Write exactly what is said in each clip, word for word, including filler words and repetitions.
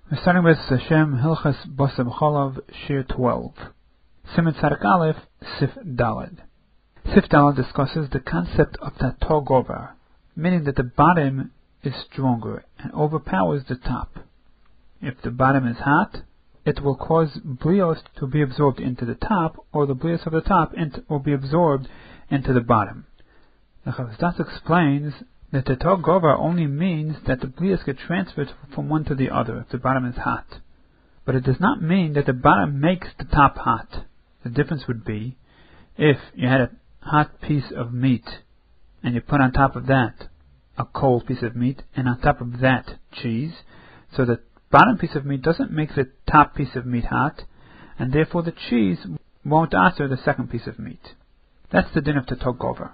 We're starting with Hashem Hilchas Basa B'Cholav, Shir twelve. Siman Tzadik Aleph, Sif Daled. Sif Daled discusses the concept of Tato Gover, meaning that the bottom is stronger and overpowers the top. If the bottom is hot, it will cause blios to be absorbed into the top, or the blios of the top into, will be absorbed into the bottom. The Chavos explains that the Tato Gover only means that the blios get transferred from one to the other if the bottom is hot. But it does not mean that the bottom makes the top hot. The difference would be if you had a hot piece of meat and you put on top of that a cold piece of meat and on top of that cheese, so the bottom piece of meat doesn't make the top piece of meat hot, and therefore the cheese won't answer the second piece of meat. That's the din of Tato Gover.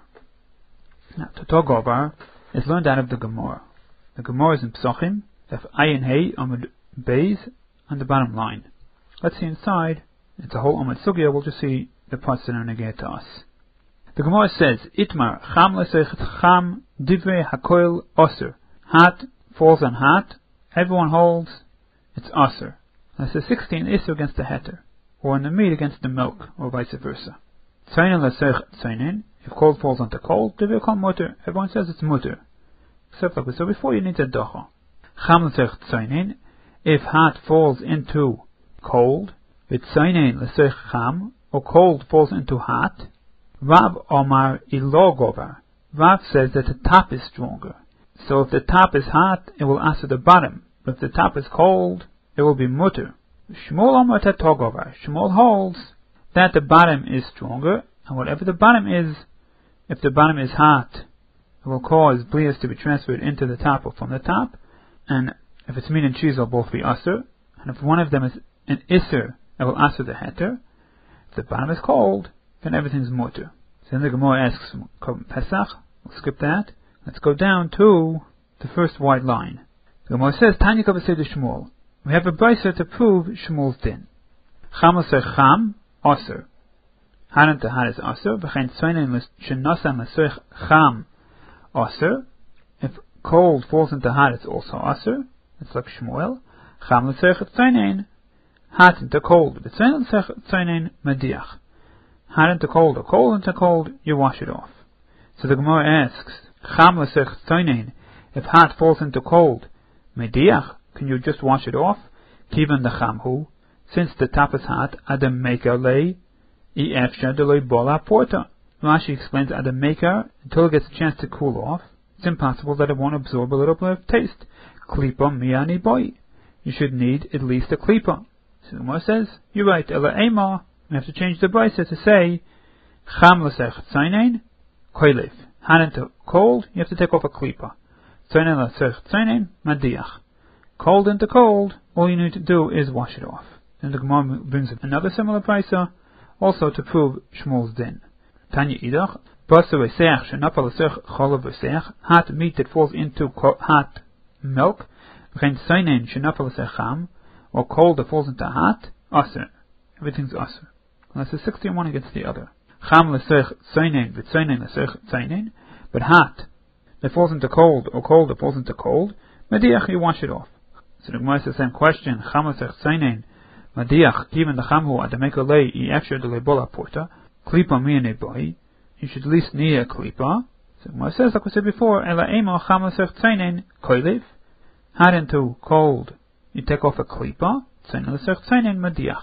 Now, Tato Gover is learned out of the Gemara. The Gemara is in Psochim, Daf Ayin Hey Amud Beis, on the bottom line. Let's see inside. It's a whole Amud Sugya. We'll just see the parts that are negated to us. The Gemara says, Itmar Cham Lesechet Cham Divrei Hakoil Osir. Hot falls on hot. Everyone holds it's Osir. That's the sixteen Isur against the Heter, or in the meat against the milk, or vice versa. Tzainin Lesechet Tzainin. If cold falls onto cold, Divrei Kol Mutter. Everyone says it's Mutter. Except like we said before, you need a docha. Cham Lesechet Tzainin. If hot falls into cold, Vitzainin Lesech Cham, or cold falls into hot, Rav Omar Ilo Gover. Rav says that the top is stronger. So if the top is hot, it will answer the bottom. But if the top is cold, it will be mutter. Shmuel Omar Tato Gover. Shmuel holds that the bottom is stronger, and whatever the bottom is, if the bottom is hot, it will cause blias to be transferred into the top or from the top, and if it's meat and cheese, they'll both be usher, and if one of them is an isser, it will answer the heter. If the bottom is cold, then everything's mutter. So then the Gemara asks Pesach. We'll skip that. Let's go down to the first wide line. The Gemara says, Tanya Kavasei de Shmuel. We have a brisa to prove Shmuel's din. Cham Aser Cham, Aser. Hanan to Had is Aser. V'chein Tzoinen Shenosan Lesoich Cham, Aser. If cold falls into hot, it's also Aser. It's like Shmuel. Cham Lesoich Tzoinen. Hot into cold. V'tzoinen Lesoich Tzoinen Mediach. Hot into cold or cold into cold, you wash it off. So the Gemara asks, Cham Lesech Tzoinen, if hot falls into cold, Mediach, can you just wash it off? Kivan the Chamhu, since the top is hot, Adam Maker lay, E Efsha de Bola Porta. Rashi explains Adam Maker, until it gets a chance to cool off, it's impossible that it won't absorb a little bit of taste. Klipa Miani Boy. You should need at least a Klipa. So the Gemara says, you're right, Ela Ema. We have to change the brisa to say, Cham Lesech Tzainen, Koilif. Hot into cold, you have to take off a klipa. Tzainen Lesech Tzainen, Madiach. Cold into cold, all you need to do is wash it off. Then the Gemara brings another similar brisa, also to prove Shmuel's din. Tanya Idach, Basa V'seach, Shenapa Lesech Cholav V'seach, hot meat that falls into co- hot milk, V'chein Tzainen, Shenapa Lesech Cham, or cold that falls into hot, Aser. Everything's Aser. Unless the sixty and one against the other. Cham Lesech Tzainen, V'tzainen Lesech Tzainen, but hot that falls into cold, or cold that falls into cold, Mediach, you wash it off. So the Gemara says the same question, Cham Lesech Tzainen, Mediach, given the Chamhu Adameka Lei, E Efsher de Lebola Porta, Klipa Miyane Boi, you should at least need a Klipa. So the Gemara says, like we said before, Ela Ema Cham Lesech Tzainen, Koiliv, hot into cold, you take off a Klipa, Tzainen Lesech Tzainen, Mediach.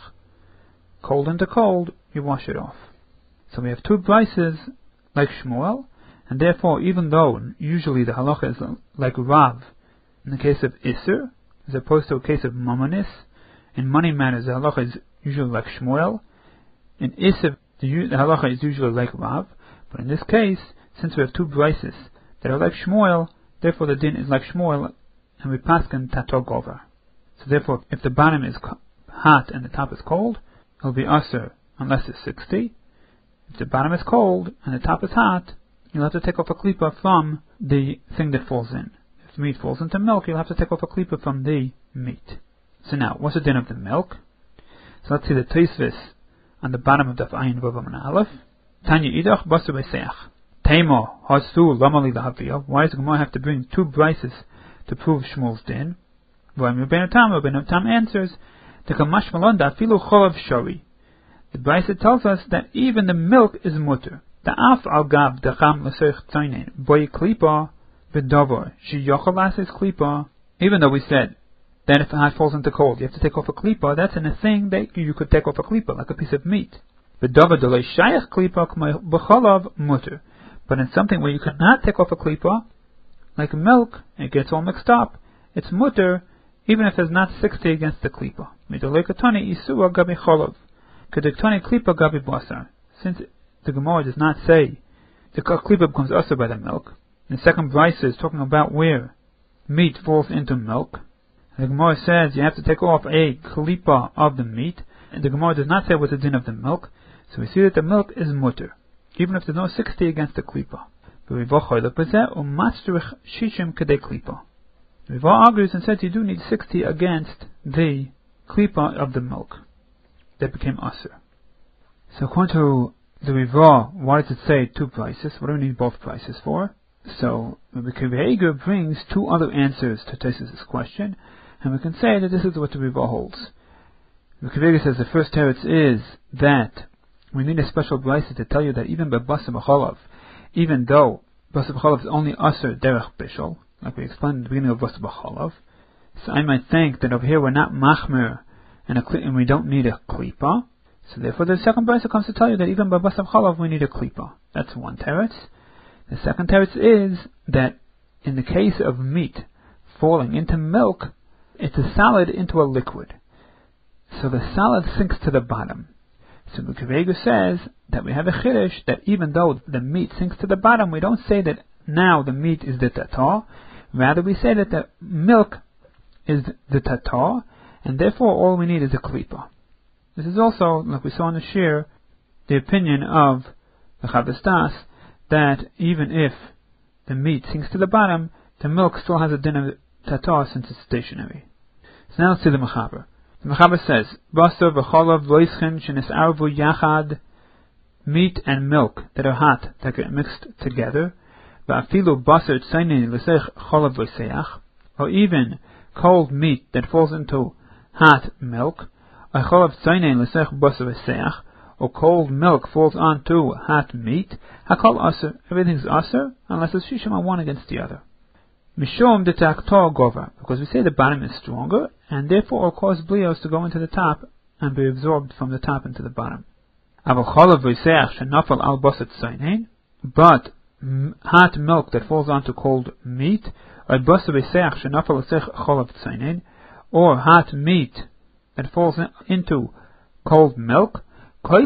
Cold into cold, you wash it off. So we have two brises like Shmuel, and therefore, even though usually the halacha is like Rav in the case of Isser, as opposed to a case of Mamonis, in money matters the halacha is usually like Shmuel. In Isser, the, the halacha is usually like Rav, but in this case, since we have two brises that are like Shmuel, therefore the din is like Shmuel, and we paskin Tato Gover. So therefore, if the bottom is hot and the top is cold, it will be Aser unless it's sixty. If the bottom is cold and the top is hot, you'll have to take off a klipa from the thing that falls in. If meat falls into milk, you'll have to take off a klipa from the meat. So now, what's the din of the milk? So let's see the Tosfos on the bottom of the Ayin Vav Amud Aleph. Tanya Idach Basu Beseach. Teimo Hasu Lamali Lahaviyah. Why does the Gemara have to bring two brises to prove Shmuel's din? Rabbeinu Tam, Rabbeinu Tam answers, the Kamash Malon da Afilu Cholav Shari. The Brisa tells us that even the milk is mutter. The af al gab decham l'seich tzainin boy klipa b'davar she yochel lasis klipa. Even though we said that if a hat falls into cold, you have to take off a klipa, that's in a thing that you could take off a klipa, like a piece of meat. B'davar delay shayach klipa k'may b'cholav mutter. But in something where you cannot take off a klipa, like milk, it gets all mixed up, it's mutter, even if there's not sixty against the klipa. Midolei katani isua gabi cholav. Kedektani klipa gabi basar. Since the Gemara does not say the klipa becomes usher by the milk, the second brisa is talking about where meat falls into milk. The Gemara says you have to take off a klipa of the meat, and the Gemara does not say what's the din of the milk, so we see that the milk is mutter, even if there's no sixty against the klipa. Riva argues and says you do need sixty against the klipa of the milk that became usher. So according to the Riva, why does it say two prices? What do we need both prices for? So Rabbi Kiva brings two other answers to Tosfos' question, and we can say that this is what the Riva holds. Rabbi Kiva says the first teretz is that we need a special brisa to tell you that even by Basar B'cholav, even though Basar B'cholav is only usher derech bishul, like we explained at the beginning of Basar B'cholav, so I might think that over here we're not machmer and, a, and we don't need a klipa. So therefore the second brisa comes to tell you that even by Basar B'cholav we need a klipa. That's one teretz. The second teretz is that in the case of meat falling into milk, it's a solid into a liquid. So the solid sinks to the bottom. So the Kivega says that we have a chiddush that even though the meat sinks to the bottom, we don't say that now the meat is the tatar. Rather we say that the milk is the tatar, and therefore all we need is a klipa. This is also, like we saw in the shir, the opinion of the Chavos Das, that even if the meat sinks to the bottom, the milk still has a din of tatar since it's stationary. So now let's see the Mechaber. The Mechaber says, Basar v'cholav loischin shenis'arvu yachad, meat and milk that are hot, that get mixed together, v'afilu basar tzainin l'seich cholav loiseach, or even cold meat that falls into hot milk, or cholav tzainin l'seich basar v'seach, or cold milk falls onto hot meat, hakol aser, everything's aser, unless it's shishim on one against the other. Mishum de taktor gova, because we say the bottom is stronger, and therefore will cause blios to go into the top and be absorbed from the top into the bottom. But m- hot milk that falls onto cold meat, or hot meat that falls in, into cold milk, all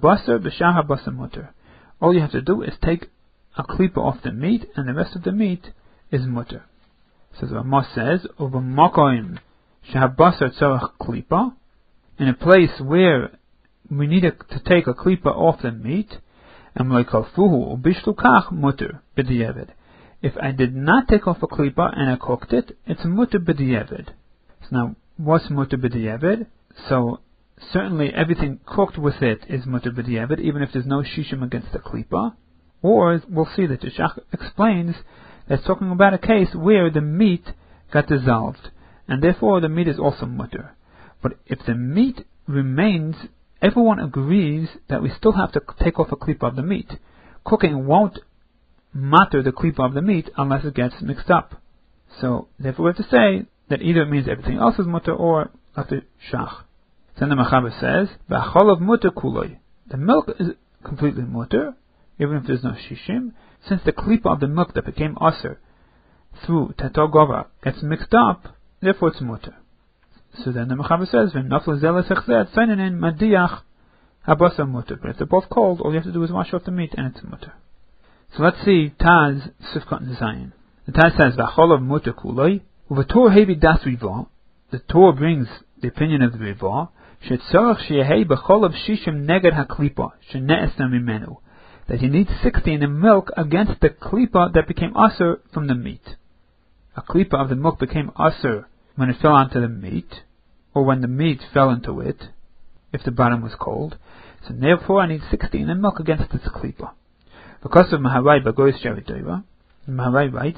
you have to do is take a klipa off the meat, and the rest of the meat is mutter. So the Rama says, "U'b'makom shehabasar tzarich klipa," in a place where we need a, to take a klipa off the meat, and le'kalfuhu u'bishlu kach mutter b'diavad. If I did not take off a klipa and I cooked it, it's mutter b'diavad. So now, what's mutter b'diavad? So certainly everything cooked with it is mutter b'diavad, even if there's no shishim against the klipa. Or we'll see that the Shach explains that's talking about a case where the meat got dissolved, and therefore the meat is also mutter. But if the meat remains, everyone agrees that we still have to take off a klipa of the meat. Cooking won't matter the klipa of the meat unless it gets mixed up. So therefore we have to say that either it means everything else is mutter or like the Shach. Then the Mechaber says, "V'acholav mutter kuloi." The milk is completely mutter, even if there's no shishim, since the klipa of the milk that became aser through tatar gova gets mixed up, therefore it's mutter. So then the Mechaber says, "V'nafla zelas echzeh tzainin madiach habasar mutter." But if they're both cold, all you have to do is wash off the meat, and it's mutter. So let's see Taz Sifkat and Zion. The Taz says, "V'acholav mutter kuloi u'v'tor hevi das riva." The Torah brings the opinion of the riva, shetzorach sheyehei b'cholav shishim neged haklipa shene'esna mimenu, that you need sixty in the milk against the klipa that became aser from the meat. A klipa of the milk became aser when it fell onto the meat, or when the meat fell into it, if the bottom was cold. So therefore I need sixty in the milk against this klipa. Because of Maharai Bagoyis Javidoira, Maharai writes,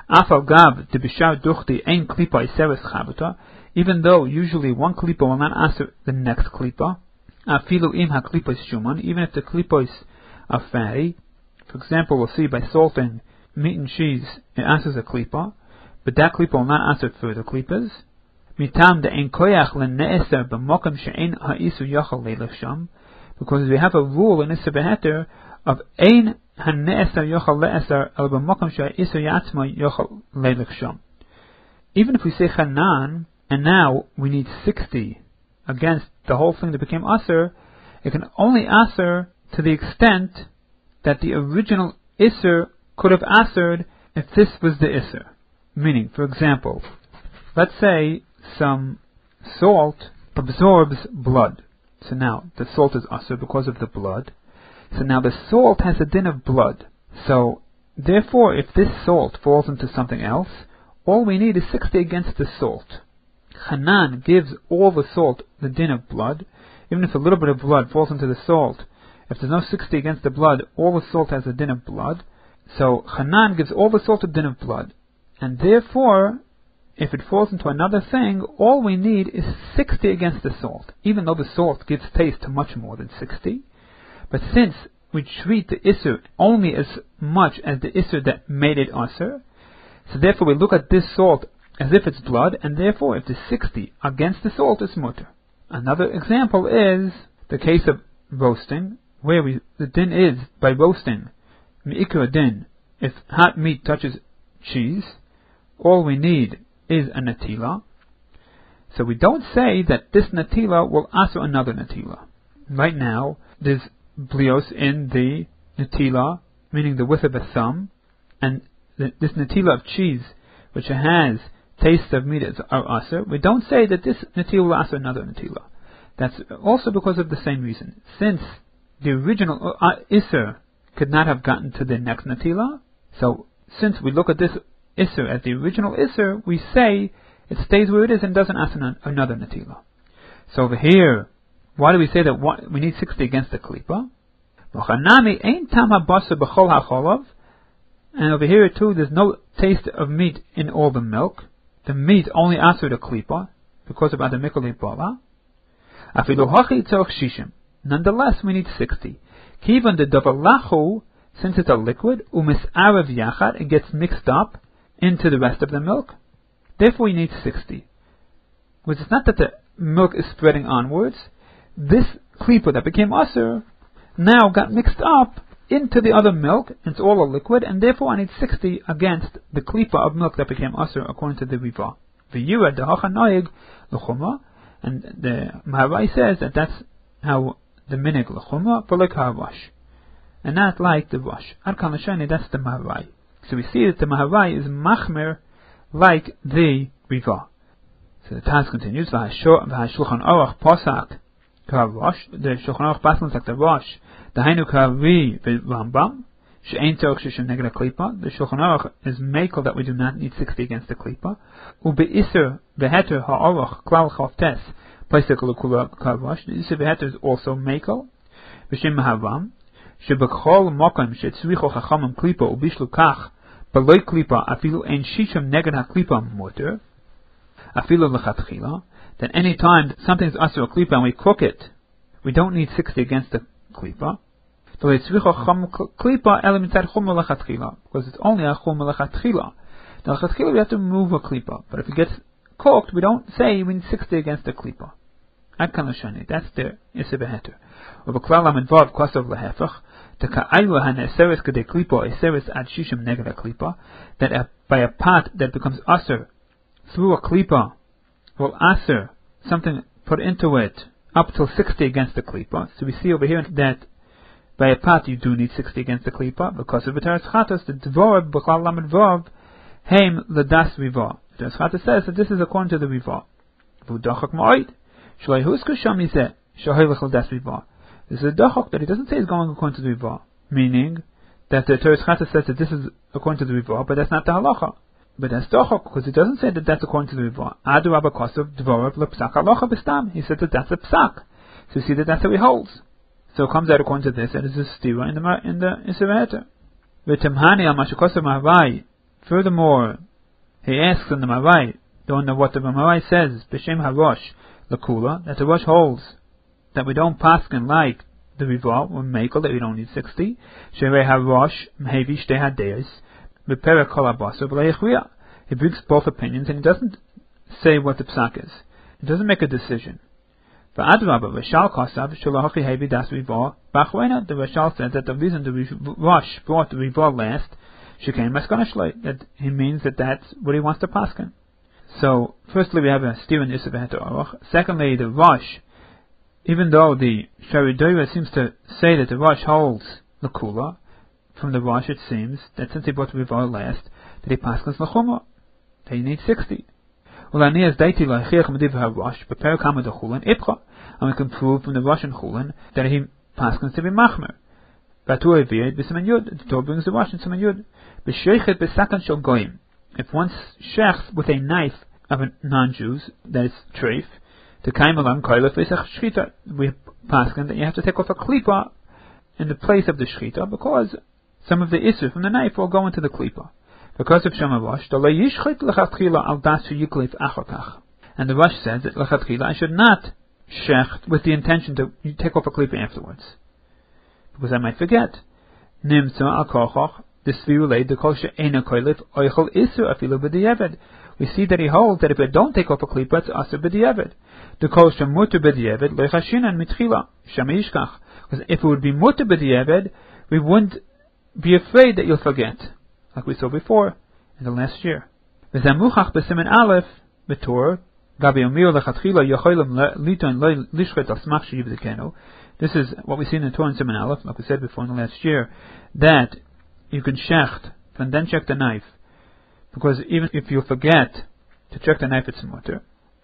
Afal gav de bishar duchti ein klipa iseres chavuta, even though usually one klipa will not answer the next klipa. Afilu im ha klipa is shuman, even if the klipos are fatty. For example, we'll see by salting meat and cheese, it answers a klipa, but that klipa will not answer further klipas. Mitam de ein koyach leneeser b'mokem she'ein ha'isu yachal leilach sham, because we have a rule in Isser Beheter of ein haneeser yachal leeser el b'mokem she'isu yatzma yachal leilach sham. Even if we say chanan, and now we need sixty against the whole thing that became aser, it can only aser to the extent that the original Isser could have asered if this was the Isser. Meaning, for example, let's say some salt absorbs blood. So now, the salt is aser because of the blood. So now the salt has a din of blood. So, therefore, if this salt falls into something else, all we need is sixty against the salt. Hanan gives all the salt the din of blood. Even if a little bit of blood falls into the salt, if there's no sixty against the blood, all the salt has a din of blood. So Hanan gives all the salt a din of blood. And therefore, if it falls into another thing, all we need is sixty against the salt, even though the salt gives taste to much more than sixty. But since we treat the Isser only as much as the Isser that made it Asr, so therefore we look at this salt as if it's blood, and therefore if the sixty against the salt is mutter. Another example is the case of roasting, where we, the din is, by roasting, mi'ikra din, if hot meat touches cheese, all we need is a natila. So we don't say that this natila will answer another natila. Right now, there's blios in the natila, meaning the width of a thumb, and the, this natila of cheese, which has taste of meat is our aser. We don't say that this natila will aser another natila. That's also because of the same reason. Since the original uh, iser could not have gotten to the next natila, so since we look at this iser as the original iser, we say it stays where it is and doesn't ask an, another natila. So over here, why do we say that one, we need sixty against the klipa? And over here too, there's no taste of meat in all the milk. The meat only answered a klipa because of adamikoli bala. Nonetheless, we need sixty. Kivan the davalachu, since it's a liquid, umisarav yachad, it gets mixed up into the rest of the milk. Therefore, we need sixty. Which is not that the milk is spreading onwards. This klipa that became aser now got mixed up into the other milk. It's all a liquid, and therefore I need sixty against the klipa of milk that became aser according to the riva. V'yura dehacha noyeg l'chumra, and the Maharai says that that's how the minig l'chumra for like havash, and not like the wash. Arkan l'shani, that's the Maharai. So we see that the Maharai is machmer like the riva. So the task continues. V'hashulchan aruch posak kavash. The Shulchan Aruch passes like the Rosh. The Hainu kavi v'Rambam. She'ein tzorich sheshem neged klipa. The Shulchan Aruch is makel that we do not need sixty against the klipa. Ube'iser v'heter ha'aruch klal chavtes paisek l'kula kavash. The iser v'heter is also makel. V'shem Maharam. Shebechol mokem she'tzricho chachamim klipa ubishlu kach b'loi klipa afilu ein shishim neged ha'klipa muter. Afilu l'chatchila. That any time something's asur a klipa and we cook it, we don't need sixty against the klipa. Because it's only a chum lechatchila. The lechatchila we have to remove a klipa, but if it gets cooked, we don't say we need sixty against the klipa. Ad kan l'shani. That's the iser beheter. Ubeklal amidvav kosov lehefach. The ka'ayla haneseres k'dei klipa eseres ad shishim neged klipa. That a, by a pot that becomes asur through a klipa will aser something put into it up till sixty against the klipa. So we see over here that by a pot you do need sixty against the klipa because of the teres chatos. The dvorah b'chal lamed vav heim ledas riva. The teres chatos says that this is according to the riva. V'udachak ma'oid shloi husku sham izeh shohay l'chal das riva. This is a dachak that he doesn't say is going according to the riva, meaning that the teres chatos says that this is according to the riva, but that's not the halacha. But that's dochok, because it doesn't say that that's according to the Riva. Adu Rabba Kosov Dvorov LePsak Halacha B'Stam. He said that that's a psak. So you see that that's how he holds. So it comes out according to this, and it's a stira in the in the Iser V'heter. V'temhani al Mashukosov Maharai Furthermore, he asks in the Marai, don't know what the Marai says, B'Shem HaRosh, L'Kula, that the Rosh holds that we don't paskin like the Rivah, or Mekel, that we don't need sixty. Sherei HaRosh, Mhevi Shtei HaDeis, B'Perek Kol HaBasar, B'Leichriya. He brings both opinions, and he doesn't say what the psak is. He doesn't make a decision. The Adrabah, Rashal Kosav, Shalachi Hevi Das Rivah, Bachwena, the Rashal said that the reason the Rosh brought the Rivah last, Shekain Maskana Shleit, that he means that that's what he wants to paskin. So, firstly, we have a steer in Yisuf Behet Oroch. Secondly, the Rosh, even though the Sharidoira seems to say that the Rosh holds the Kula, from the Rosh it seems that since he brought the Rivah last, that he paskins L'chumah, that he needs sixty. And we can prove from the Rosh and Chulin that he paskins to be machmer. The Torah brings the Rosh in Siman Yud. If one shechs with a knife of a non-Jews, that is treif, to kaim alam koilef v'sech shchita, we paskin that you have to take off a klipa in the place of the shchita, because some of the isur from the knife will go into the klipa. Because of Shema Rosh, and the Rosh says that lechatchila I should not shecht with the intention to take off a klipa afterwards, because I might forget. Nimtza al kochoch. This relate the kol she'ena koilif oichel isur afilu b'diavad. We see that he holds that if I don't take off a klipa, it's asur b'diavad. The kol she'muter b'diavad loichashinan mitchila shamishkach. Because if it would be muter b'diavad, we wouldn't be afraid that you'll forget, like we saw before in the last year. V'zamuchach b'simen aleph b'tor gabi omir lechatchila yocholim liton lishchet al smach sheyivdekenu. This is what we see in the Torah in Simen Aleph, like we said before in the last year, that you can shecht and then check the knife, because even if you forget to check the knife, it's mutter.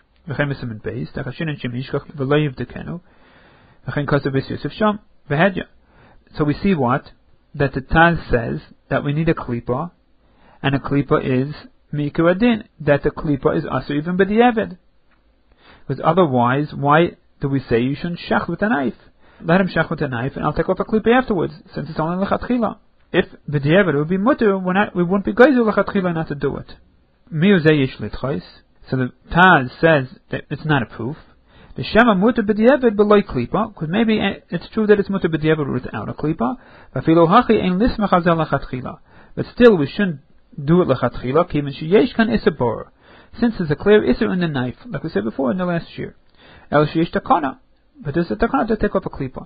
So we see what? That the Taz says that we need a klipa, and a klipa is mikra din, that the klipa is also even b'diavad. Because otherwise, why do we say you shouldn't shech with a knife? Let him shech with a knife, and I'll take off a klipa afterwards, since it's only lechatchila. If b'diavad it would be mutter, we wouldn't be geizel lechatchila not to do it. So the Taz says that it's not a proof. The Shema mutter b'diavad beloy klipa, because maybe it's true that it's mutter b'diavad without a klipa. But still, we shouldn't do it lechatchila, kiven sheyesh kan isabor, since there's a clear isser in the knife, like we said before in the last year. El sheyesh takana, but there's a takana to take off a klipa,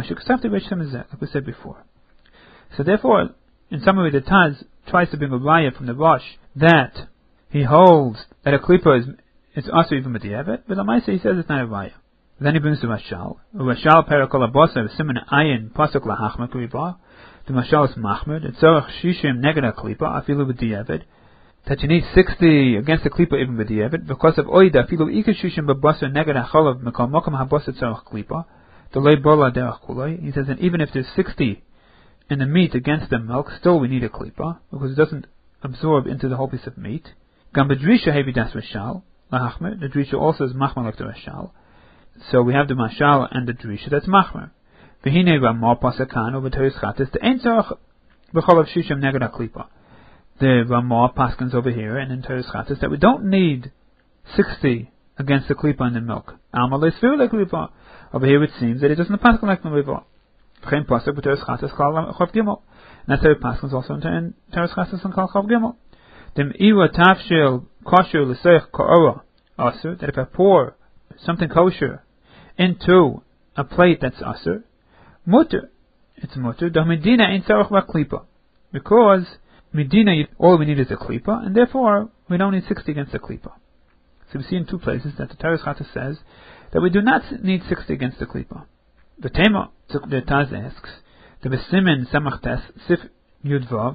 like we said before. So therefore, in summary, the Taz tries to bring a raya from the Rosh that he holds that a klipa is it's also even b'diavad, but the Maisa he says it's not a raya. Then he brings the Rashal. Rashal perakol abosa siman ayin pasuk lahachma kriba. The Mashal is machmer. It's tzorach shishim neged a klipa afilu b'diavad. That you need sixty against the klipa even b'diavad because of oida afilu ikar shishim b'basa neged hacholav mekal mokam habasa tzorach klipa. The lei bola derech kuloi. He says, and even if there's sixty in the meat against the milk, still we need a klipa because it doesn't absorb into the whole piece of meat. Gam b'drisha hevi das Rashal. The Drisha also is machmer like the Rashal. So we have the Mashal and the Drisha that's machmer. V'hinei Ramah pasakanu v'teres chatas the ein tzorach b'cholav shishim neged haklipa. The Ramah paskins over here and in teres chatas that we don't need sixty against the klipa and the milk. Alma le'sfir le'klipa. Over here it seems that it doesn't paskin like the river. V'chein pasak v'teres chatas kal chav gimel. And that's how it paskins also in teres chatas and kal chav gimel. Dem iwa tafshil kosher l'seich ka'ora asur, that if I pour something kosher into a plate that's asur, mutter, it's mutter, da medina in tzarech v'klipa, because medina all we need is a klipa, and therefore we don't need sixty against the klipa. So we see in two places that the Teres Chatas says that we do not need sixty against the klipa. The Tema, the Taz asks, the Besimin Samachtes Sif Yudvav,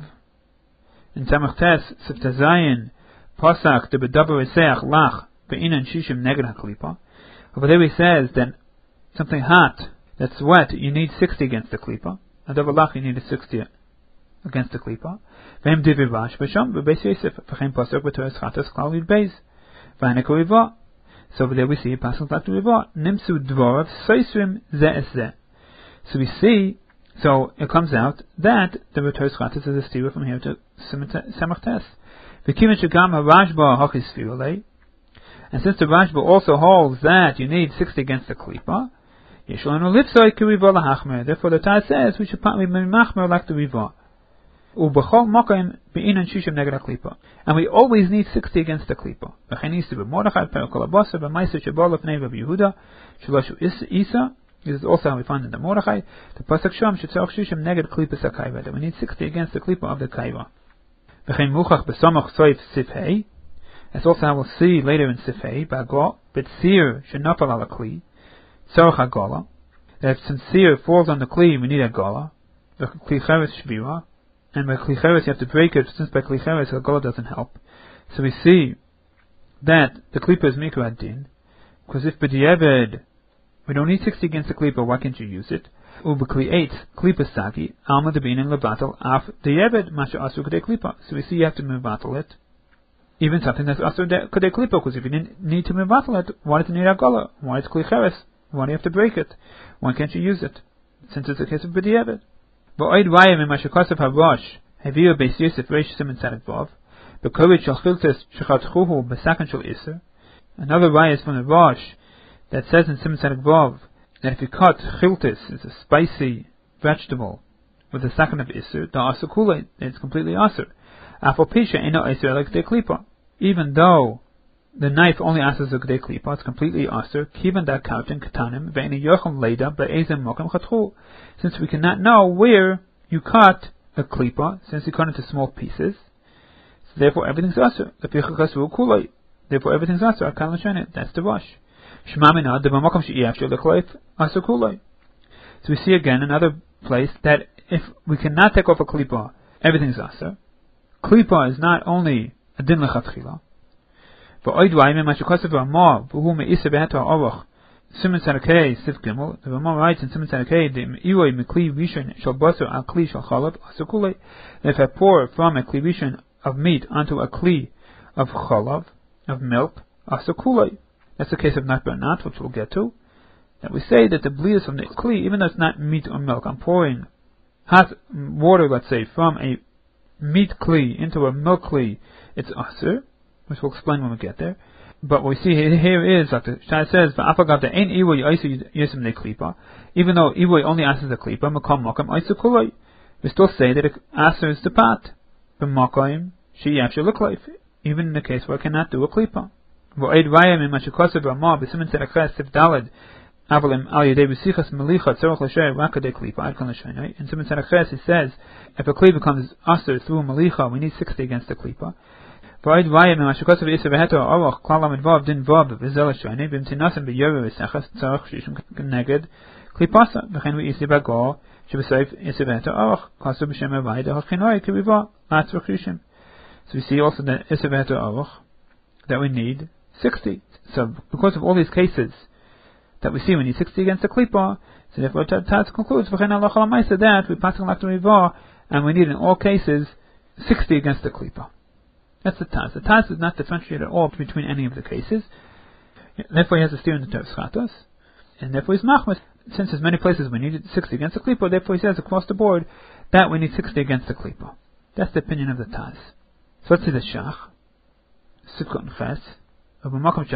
in Samachtes Sif Tazayin Pasak the Bedaber Eseach Lach Be'inan Shishim Neged HaKlipa. Over there he says that something hot that's wet you need sixty against the klipa, and over Lach you need a sixty against the klipa. V'hem Divi Vash V'sham V'beis Yosef V'chem Pasak V'teres Chatas Klal Yud Beis V'hanek Riva. So over there we see Pasuk like the Riva Nimsu Dvorav Soisrim Ze Es Ze. So we see, so it comes out that the V'teres Chatas is a steer from here to Samachtes. V'kiven shegam ha-Rashba hachis sfirulei. And since the Rashba also holds that you need sixty against the klipa, yeshlanu lipsoi k'riva lahachmer. Therefore the Taz says we should be machmer like the riva. Ubechol mokaim be'inan shishim neged klipa. And we always need sixty against the klipa. V'chein isi b'mordechai perikol abasa b'maisa shebor lefnei Rabbi Yehuda shaloshu isa. This is also how we find in the Mordechai. The pasuk sham shetzarach shishim neged klipa sakaiva. That we need sixty against the klipa of the kaiva. V'chein muchach b'samach soif sifhei. As also I will see later in Sifei, Bago, Bitsir Shenafal ala Kli, Tzarach HaGola, that if sincere falls on the Kli, we need a Gola, the Kli Cheres Shvira, and by Kli Cheres you have to break it, since by Kli Cheres the Gola doesn't help. So we see that the Klipa is Mikra Din, because if B'di'eved, we don't need sixty against the Klipa, why can't you use it? Ubekli eight, Klipa Sagi, Alma Debin and Levatal, Af Di'eved, Masha Asu K'dei Klipa. So we see you have to mevatal it. Even something that's also K'dei Klipa, because if you didn't need to mevatal it, why did you need a Gola? Why is Kli Cheres? Why do you have to break it? Why can't you use it? Since it's a case of B'di'eved. Ba'oid Vayim in Mashakasav HaRosh, Haviyu Beis Yosef Reish Simen Tzadik Vav, B'kovid Shal Chiltes Shechatchuhu B'sakan Shal Iser. Another Vayim is from the Rosh that says in Simen Tzadik Vav that if you cut Chiltes, it's a spicy vegetable, with the second of Iser, the Aser Kulei, it's completely Aser. Afopisha eno Iser like K'dei Klipa. Even though the knife only asks a K'dei Klipa, it's completely Aser. Kivan da kautin katanim ve'eni yocham leida be'ezem mokam chatchu. Since we cannot know where you cut a Klipa, since you cut into small pieces, so therefore everything's Aser. Therefore everything's Aser. That's the Rosh. Shmamina de b'mokam she'iyafshir l'kleif Aser kulei. So we see again another place that if we cannot take off a Klipa, everything's Aser. Klipa is not only a din lechatchila, but oidwai me mashukasev Ramah v'hu me'isa beheto ha'oroch Simen Tzadikei Sif Gimel. The Ramah writes in Simen Tzadikei the iwoi mekli rishon shal basar al kli shal chalav aser kulei. If I pour from a kli rishon of meat onto a kli of chalav, of milk, aser kulei. That's the case of nat b'nat, which we'll get to. That we say that the blias from the kli, even though it's not meat or milk, I'm pouring hot water, let's say, from a meat kli into a milk kli, it's aser, which we'll explain when we get there. But what we see here is that the Shai says, "Va'afagav the ein iwoi oisu yisem ne klipa." Even though iwoi only asks the klipa, makam makam oisu kuloi. We still say that it asks the pat. B'makam she actually look like, even in the case where I cannot do a klipa. V'oid vayim in mashikosav Ramah b'simen tzedakhes sif daled avalim al yedei b'sichas melicha tzorach l'shay rakadei klipa ad kan l'shaynai. In simen tzedakhes it says, if a klipa becomes aser through melicha, we need sixty against the klipa. V'oid vayim in mashikosav isa v'heto oroch klalam advav din vav v'zel l'shaynai b'mtinasim b'yore v'sechas tzorach shishim neged klipasa v'chen v'isi b'go sheb'seif isa v'heto oroch kasu b'shem avayda ha'chinoi k'riva matzvach shishim. So we see also that isa v'heto oroch that we need sixty. So because of all these cases that we see, we need sixty against the klipa. So therefore Taz concludes v'chen halacha l'maisa that we pass on like the riva, and we need in all cases sixty against the klipa. That's the Taz. The Taz does not differentiate at all between any of the cases. Therefore he has to steer in the Teres Chatos, and therefore he's machmas. Since there's many places we need sixty against the klipa, therefore he says across the board that we need sixty against the klipa. That's the opinion of the Taz. So let's see the Shach. Sifkot and Ches. So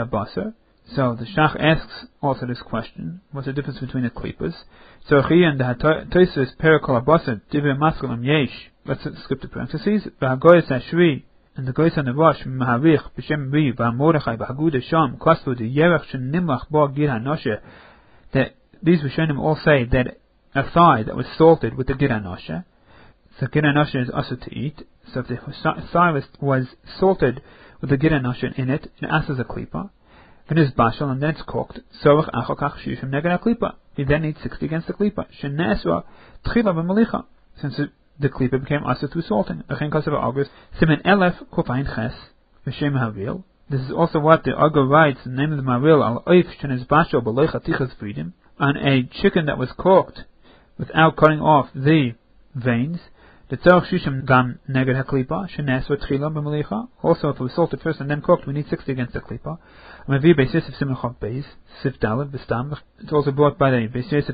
the Shach asks also this question: what's the difference between the klipas? So and the Tosus Perikol Abasar Divir Maskulam Yesh. Let's skip the parentheses. V'hagoyes Ashri and the Goyes on the Rosh Maharich B'Shem Ri V'Mordechai V'Haguda Sham Klasvu the Yerach Shenimlach Bo Gir HaNoshe. That these Rishonim all say that a thigh that was salted with the Gir HaNoshe. So Gir HaNoshe is also to eat. So if the thigh was, was salted with the Gir HaNoshe in it, it acts as a klipa. It is bashal and then it's cooked. Sorach achokach shishim neged klipa. You then need sixty against the klipa. Shenesra tchila b'malicha. Since the klipa became aser through salting. Achen kasav August. Simen elef kofayin ches. V'shem havil. This is also what the Agar writes in the name of the Maril al oif shenes bashal b'loicha tichas freedom. On a chicken that was cooked without cutting off the veins. The tzarach shishim gam neged haklipa shenesra tchila b'malicha. Also, if it was salted first and then cooked, we need sixty against the klipa. It's also brought by the Beis Yosef.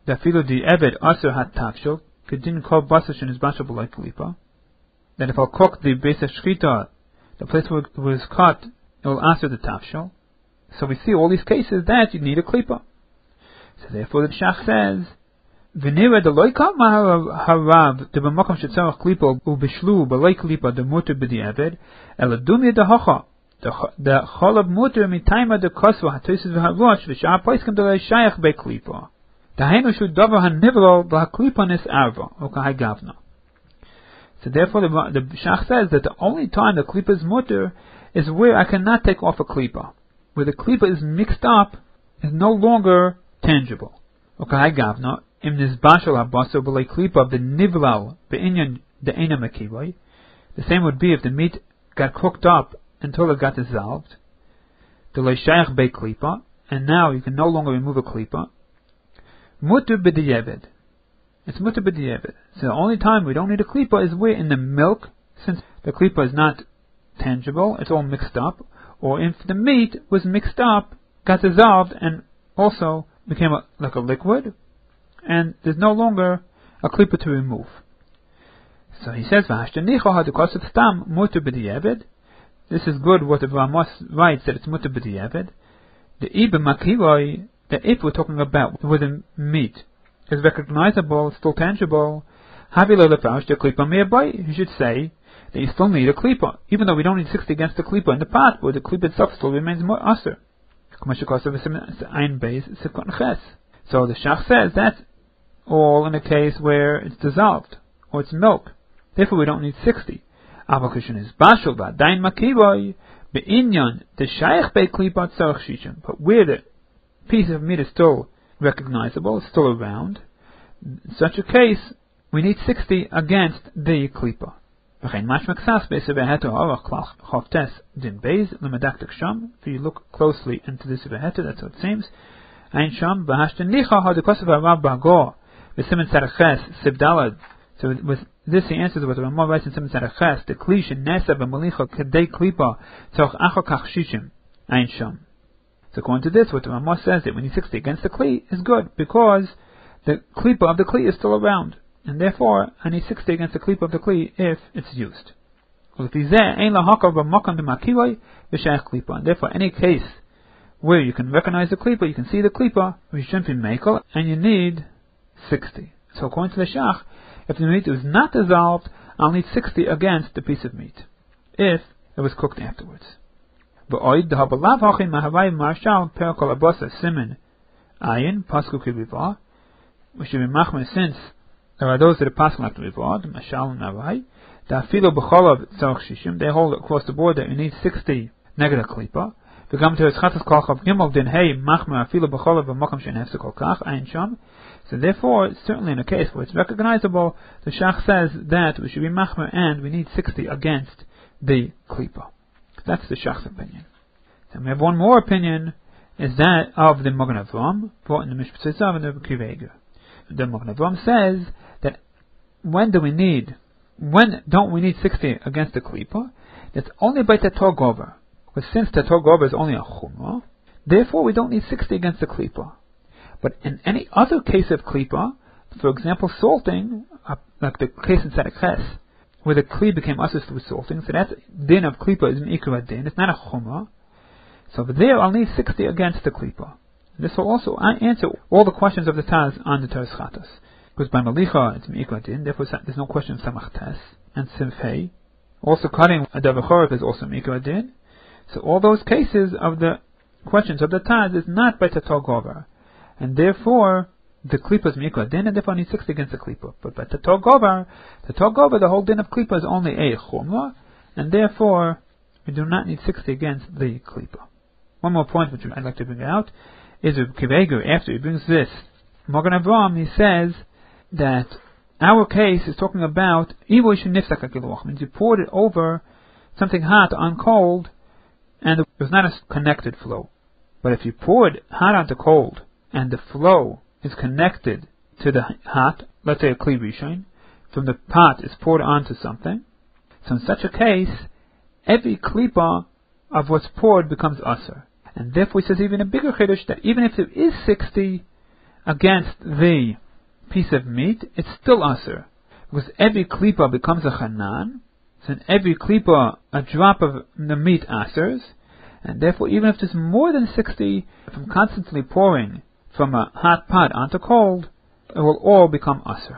that filo di eved aser hat tafshil, kedin kol basashin is bashal b'loi klipa, that if I'll cook the base of shchita, the place where it was cut, it will answer the tafshil. So we see all these cases that you need a klipa. So therefore the Shach says, V'nira de loy kam harav de b'makom shetzarach klipa u'bishlu b'loi klipa de muter b'di'eved, ela dumya de hacha, the cholav muter mitayma de kosva hatosis v'harosh v'shar poiskim de loy shayach be klipa. Dahainu shu davar hanivro b'haklipa nis arva, ukahai gavna. So therefore the, the Shach says that the only time the klipa is muter is where I cannot take off a klipa. Where the klipa is mixed up, is no longer tangible. Okay, gavna im nizbashal habaso b'lei klipa of the nivlal be'inyan de'ena mekivoi. The same would be if the meat got cooked up until it got dissolved. The leishayach be klipa, and now you can no longer remove a klipa. Muter b'di'eved. It's muter b'di'eved. So the only time we don't need a klipa is where in the milk, since the klipa is not tangible, it's all mixed up, or if the meat was mixed up, got dissolved, and also became a, like a liquid, and there's no longer a klipa to remove. So he says, this is good what the Ramos writes, that it's muter b'di'eved. The ibe makivoi, the if we're talking about with the meat, is recognizable, still tangible. You should say that you still need a klipa, even though we don't need sixty against the klipa in the pot, but the klipa itself still remains more aser. So the Shach says that's all in a case where it's dissolved, or it's milk. Therefore we don't need sixty. But where the piece of meat is still recognizable, it's still around, in such a case, we need sixty against the klipa. If you look closely into this Sibaheta, that's what it seems. So with this he answers what the Ramah writes in Siman Saraches, the Kli Nesa b'malicha kadei klipa tzorch achar kach shishim ein sham. So according to this, what the Ramah says, that when you sixty against the Kli is good, because the klipa of the Kli is still around, and therefore I need sixty against the klipa of the Kli if it's used. And therefore any case where you can recognize the klipa, you can see the klipa, we shouldn't be mekel, and you need sixty. So according to the Shach, if the meat was not dissolved, I'll need sixty against the piece of meat, if it was cooked afterwards. We should be machmer, since there are those that are passing like the Rivod, Mashal and Navai, that filo b'cholav tzorch shishim, they hold across the board that you need sixty negative klipa. V'gam teres chatas kol chav gimel din hey machmer filo b'cholav v'mokam she'en hefse kol kach ayin sham. So therefore, certainly in a case where it's recognizable, the Shach says that we should be machmer and we need sixty against the klipa. That's the Shach's opinion. Then we have one more opinion, is that of the Magen Avraham, brought in the Mishpat Tzav and the Kivega. The Magen Avraham says that when do we need, when don't we need sixty against the klipa? That's only by Tator Gover. Because since Tator Gover is only a chumrah, therefore we don't need sixty against the klipa. But in any other case of klipa, for example salting, uh, like the case in Tzedek where the kli became assur through salting, so that din of klipa is an ikra din, it's not a chumrah. So there I'll need sixty against the klipa. This will also answer all the questions of the Taz on the Teres Chatas. Because by Malicha it's Me'ikra Din, therefore there's no question of Samach Tes and Simfei. Also cutting a Davachorif is also Me'ikra Din. So all those cases of the questions of the Taz is not by Tator Gover. And therefore the Klipa is Me'ikra Din, and therefore I need sixty against the Klipa. But by Tator Gover, Tator Gover, the whole Din of Klipa is only a Chumrah, and therefore we do not need sixty against the Klipa. One more point which I'd like to bring out is Reb Kiveger, after he brings this Magen Avraham, he says that our case is talking about means you poured it over something hot on cold, and it was not a connected flow. But if you pour it hot onto cold, and the flow is connected to the hot, let's say a kli rishon, from the pot is poured onto something, so in such a case, every klipa of what's poured becomes assur. And therefore he says even a bigger chiddush, that even if there is sixty against the piece of meat, it's still asr. Because every klipa becomes a chanan, so in every klipa a drop of the meat asers, and therefore even if there's more than sixty, from constantly pouring from a hot pot onto cold, it will all become asr.